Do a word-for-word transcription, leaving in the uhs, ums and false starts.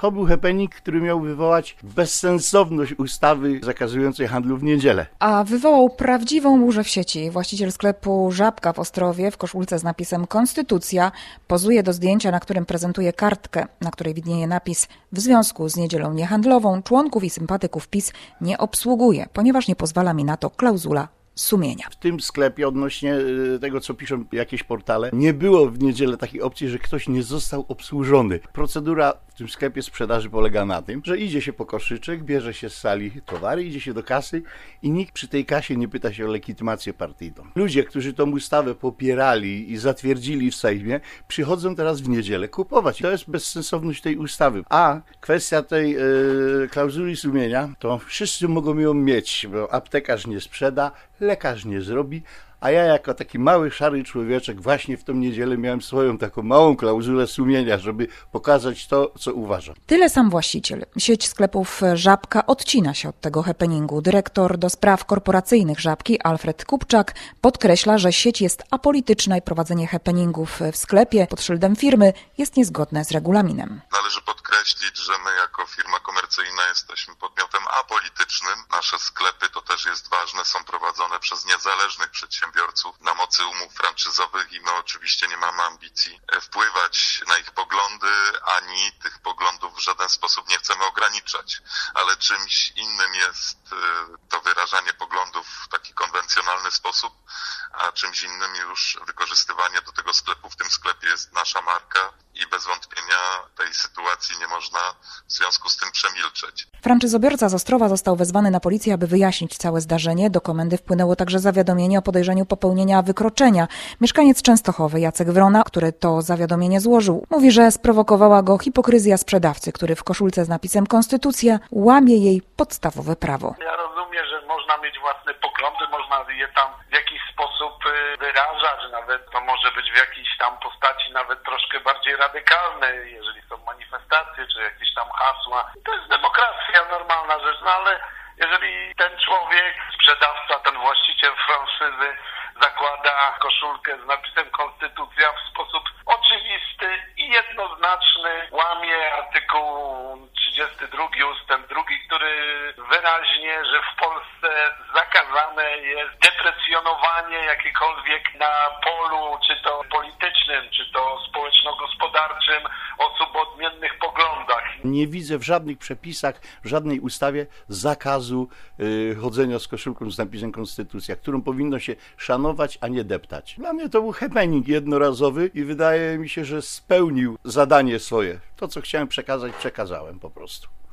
To był happening, który miał wywołać bezsensowność ustawy zakazującej handlu w niedzielę. A wywołał prawdziwą burzę w sieci. Właściciel sklepu Żabka w Ostrowie w koszulce z napisem Konstytucja pozuje do zdjęcia, na którym prezentuje kartkę, na której widnieje napis: w związku z niedzielą niehandlową członków i sympatyków PiS nie obsługuje, ponieważ nie pozwala mi na to klauzula sumienia. W tym sklepie, odnośnie tego, co piszą jakieś portale, nie było w niedzielę takiej opcji, że ktoś nie został obsłużony. Procedura w tym sklepie sprzedaży polega na tym, że idzie się po koszyczek, bierze się z sali towary, idzie się do kasy i nikt przy tej kasie nie pyta się o legitymację partyjną. Ludzie, którzy tą ustawę popierali i zatwierdzili w Sejmie, przychodzą teraz w niedzielę kupować. To jest bezsensowność tej ustawy. A kwestia tej yy, klauzuli sumienia, to wszyscy mogą ją mieć, bo aptekarz nie sprzeda, lekarz nie zrobi, a ja jako taki mały, szary człowieczek właśnie w tą niedzielę miałem swoją taką małą klauzulę sumienia, żeby pokazać to, co uważam. Tyle sam właściciel. Sieć sklepów Żabka odcina się od tego happeningu. Dyrektor do spraw korporacyjnych Żabki, Alfred Kupczak, podkreśla, że sieć jest apolityczna i prowadzenie happeningów w sklepie pod szyldem firmy jest niezgodne z regulaminem. Należy podkreślić, że my jako firma komercyjna jesteśmy podmiotem apolitycznym. Nasze sklepy, to też jest ważne, są prowadzone przez niezależnych przedsiębiorców na mocy umów franczyzowych i my oczywiście nie mamy ambicji wpływać na ich poglądy, ani tych poglądów w żaden sposób nie chcemy ograniczać. Ale czymś innym jest to wyrażanie poglądów w taki konwencjonalny sposób, a czymś innym już wykorzystywanie do tego sklepu. W tym sklepie jest nasza marka i bez wątpienia tej sytuacji nie można w związku z tym przemilczeć. Franczyzobiorca z Ostrowa został wezwany na policję, aby wyjaśnić całe zdarzenie. Do komendy wpłynęło także zawiadomienie o podejrzeniu popełnienia wykroczenia. Mieszkaniec Częstochowy Jacek Wrona, który to zawiadomienie złożył, mówi, że sprowokowała go hipokryzja sprzedawcy, który w koszulce z napisem Konstytucja łamie jej podstawowe prawo. Ja rozumiem, że można mieć własne poglądy, można je tam w jakiś sposób wyrażać, nawet to może być w jakiejś tam postaci nawet troszkę bardziej radykalnej, jeżeli są manifestacje czy jakieś tam hasła. To jest demokracja, normalna rzecz, no ale jeżeli ten człowiek, sprzedawca, ten właściciel franszyzy zakłada koszulkę z napisem Konstytucja w sposób oczywisty i jednoznaczny, łamie artykuł trzydziesty drugi ustęp drugi, który wyraźnie, że w Polsce zakazane jest deprecjonowanie jakiekolwiek na polu, czy to politycznym, czy to społeczno-gospodarczym osób o odmiennych poglądach. Nie widzę w żadnych przepisach, w żadnej ustawie zakazu y, chodzenia z koszulką z napisem Konstytucja, którą powinno się szanować, a nie deptać. Dla mnie to był happening jednorazowy i wydaje mi się, że spełnił zadanie swoje. To, co chciałem przekazać, przekazałem po prostu.